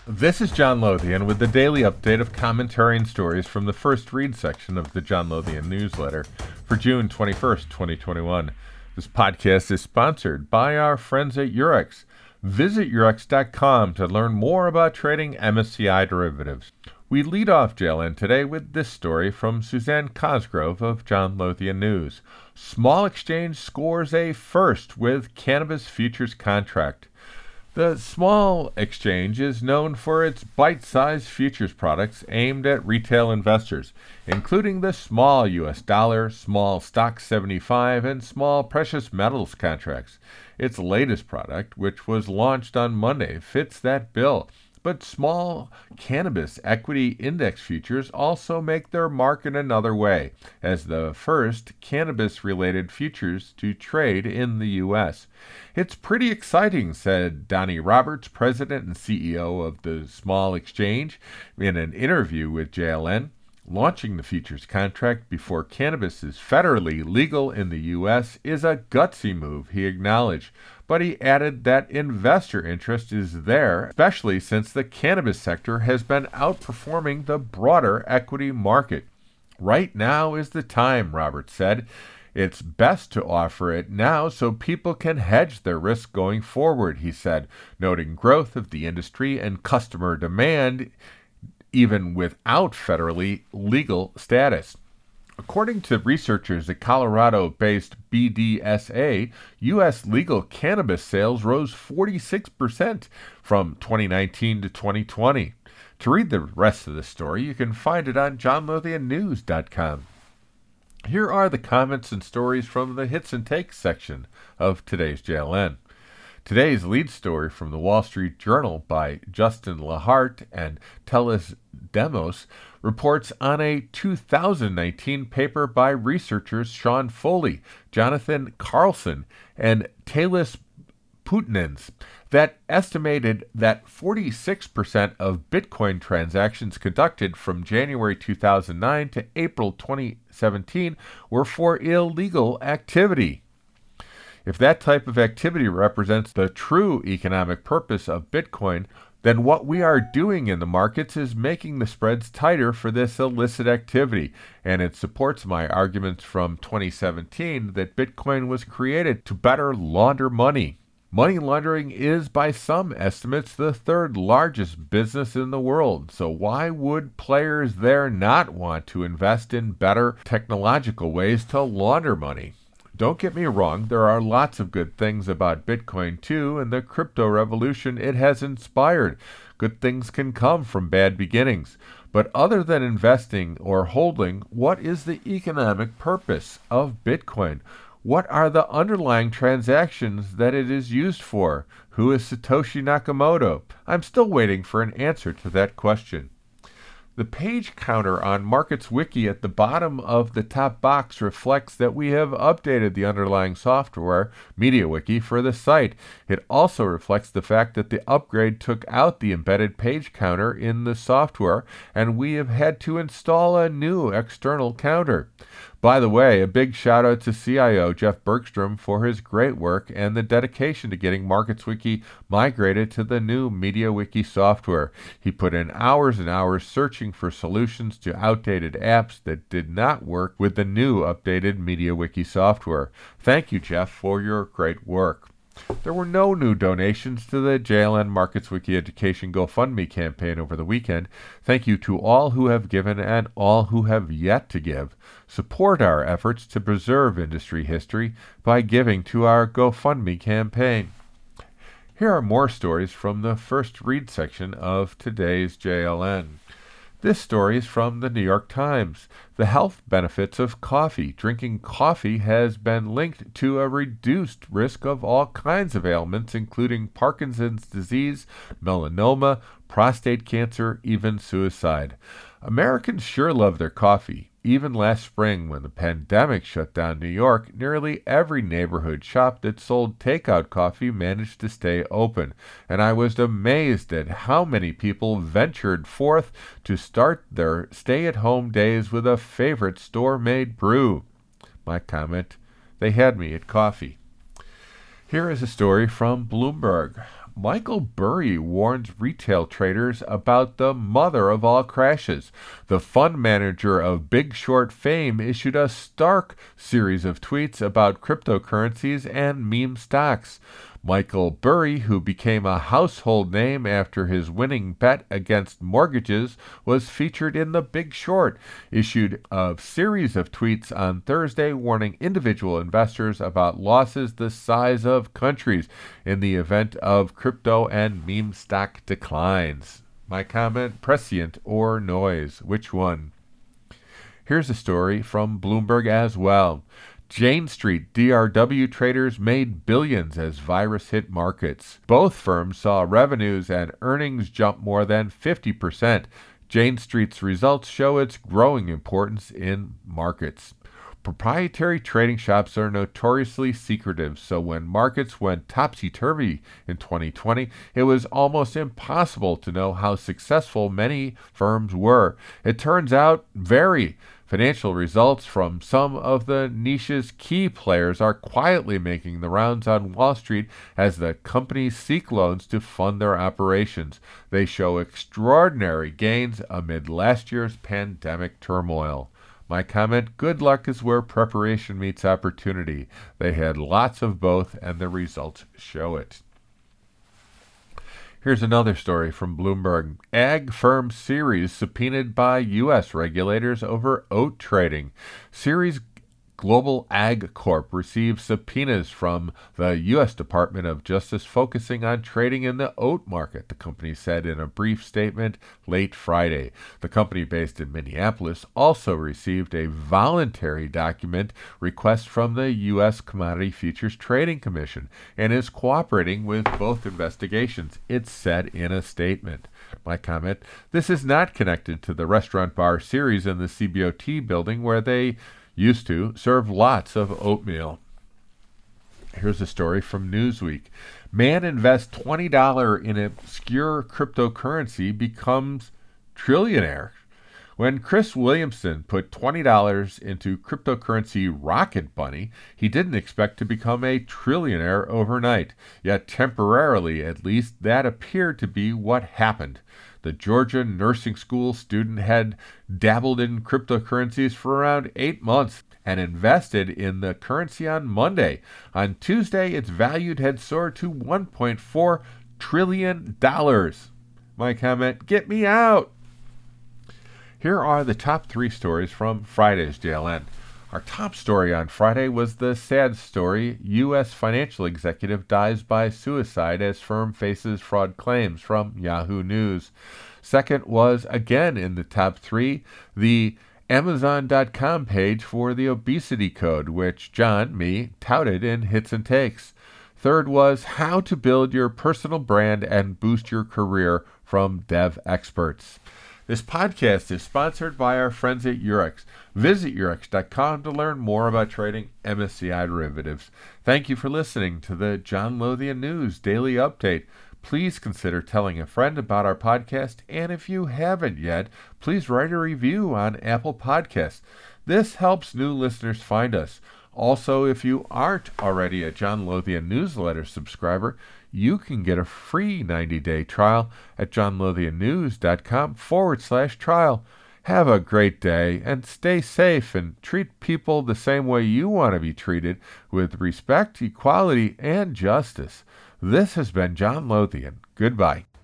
This is John Lothian with the daily update of commentary and stories from the First Read section of the John Lothian newsletter for June 21st, 2021. This podcast is sponsored by our friends at Eurex. Visit Eurex.com to learn more about trading MSCI derivatives. We lead off JLN today with this story from Suzanne Cosgrove of John Lothian News. Small exchange scores a first with cannabis futures contract. The small exchange is known for its bite-sized futures products aimed at retail investors, including the small U.S. dollar, small stock 75, and small precious metals contracts. Its latest product, which was launched on Monday, fits that bill. But small cannabis equity index futures also make their mark in another way, as the first cannabis-related futures to trade in the U.S. It's pretty exciting, said Donnie Roberts, president and CEO of the Small Exchange, in an interview with JLN. Launching the futures contract before cannabis is federally legal in the U.S. is a gutsy move, he acknowledged. But he added that investor interest is there, especially since the cannabis sector has been outperforming the broader equity market. Right now is the time, Roberts said. It's best to offer it now so people can hedge their risk going forward, he said, noting growth of the industry and customer demand even without federally legal status. According to researchers at Colorado-based BDSA, U.S. legal cannabis sales rose 46% from 2019 to 2020. To read the rest of the story, you can find it on johnlothiannews.com. Here are the comments and stories from the Hits and Takes section of today's JLN. Today's lead story from the Wall Street Journal by Justin Lahart and Teles Demos reports on a 2019 paper by researchers Sean Foley, Jonathan Carlson, and Talis Putnins that estimated that 46% of Bitcoin transactions conducted from January 2009 to April 2017 were for illegal activity. If that type of activity represents the true economic purpose of Bitcoin, then what we are doing in the markets is making the spreads tighter for this illicit activity, and it supports my arguments from 2017 that Bitcoin was created to better launder money. Money laundering is, by some estimates, the third largest business in the world, so why would players there not want to invest in better technological ways to launder money? Don't get me wrong, there are lots of good things about Bitcoin too, and the crypto revolution it has inspired. Good things can come from bad beginnings. But other than investing or holding, what is the economic purpose of Bitcoin? What are the underlying transactions that it is used for? Who is Satoshi Nakamoto? I'm still waiting for an answer to that question. The page counter on MarketsWiki at the bottom of the top box reflects that we have updated the underlying software, MediaWiki, for the site. It also reflects the fact that the upgrade took out the embedded page counter in the software, and we have had to install a new external counter. By the way, a big shout out to CIO Jeff Bergstrom for his great work and the dedication to getting MarketsWiki migrated to the new MediaWiki software. He put in hours and hours searching for solutions to outdated apps that did not work with the new updated MediaWiki software. Thank you, Jeff, for your great work. There were no new donations to the JLN MarketsWiki Education GoFundMe campaign over the weekend. Thank you to all who have given and all who have yet to give. Support our efforts to preserve industry history by giving to our GoFundMe campaign. Here are more stories from the First Read section of today's JLN. This story is from the New York Times. The health benefits of coffee. Drinking coffee has been linked to a reduced risk of all kinds of ailments, including Parkinson's disease, melanoma, prostate cancer, even suicide. Americans sure love their coffee. Even last spring, when the pandemic shut down New York, nearly every neighborhood shop that sold takeout coffee managed to stay open, and I was amazed at how many people ventured forth to start their stay-at-home days with a favorite store-made brew. My comment, they had me at coffee. Here is a story from Bloomberg. Michael Burry warns retail traders about the mother of all crashes. The fund manager of Big Short fame issued a stark series of tweets about cryptocurrencies and meme stocks. Michael Burry, who became a household name after his winning bet against mortgages was featured in The Big Short, issued a series of tweets on Thursday warning individual investors about losses the size of countries in the event of crypto and meme stock declines. My comment, prescient or noise? Which one? Here's a story from Bloomberg as well. Jane Street DRW traders made billions as virus hit markets. Both firms saw revenues and earnings jump more than 50%. Jane Street's results show its growing importance in markets. Proprietary trading shops are notoriously secretive, so when markets went topsy-turvy in 2020, it was almost impossible to know how successful many firms were. It turns out very. Financial results from some of the niche's key players are quietly making the rounds on Wall Street as the companies seek loans to fund their operations. They show extraordinary gains amid last year's pandemic turmoil. My comment, good luck is where preparation meets opportunity. They had lots of both, and the results show it. Here's another story from Bloomberg. Ag firm Ceres subpoenaed by U.S. regulators over oat trading. Ceres Global Ag Corp received subpoenas from the U.S. Department of Justice focusing on trading in the oat market, the company said in a brief statement late Friday. The company based in Minneapolis also received a voluntary document request from the U.S. Commodity Futures Trading Commission and is cooperating with both investigations, it said in a statement. My comment, this is not connected to the restaurant bar Ceres in the CBOT building where they used to serve lots of oatmeal. Here's a story from Newsweek. Man invests $20 in obscure cryptocurrency becomes trillionaire. When Chris Williamson put $20 into cryptocurrency Rocket Bunny, he didn't expect to become a trillionaire overnight. Yet temporarily, at least, that appeared to be what happened. The Georgia nursing school student had dabbled in cryptocurrencies for around 8 months and invested in the currency on Monday. On Tuesday, its value had soared to $1.4 trillion. My comment, get me out! Here are the top 3 stories from Friday's JLN. Our top story on Friday was the sad story, U.S. financial executive dies by suicide as firm faces fraud claims, from Yahoo News. Second was, again in the top 3, the Amazon.com page for the obesity code, which John, me, touted in Hits and Takes. Third was how to build your personal brand and boost your career, from Dev Experts. This podcast is sponsored by our friends at Eurex. Visit Eurex.com to learn more about trading MSCI derivatives. Thank you for listening to the John Lothian News Daily Update. Please consider telling a friend about our podcast, and if you haven't yet, please write a review on Apple Podcasts. This helps new listeners find us. Also, if you aren't already a John Lothian newsletter subscriber, you can get a free 90-day trial at johnlothiannews.com/trial. Have a great day and stay safe and treat people the same way you want to be treated, with respect, equality, and justice. This has been John Lothian. Goodbye.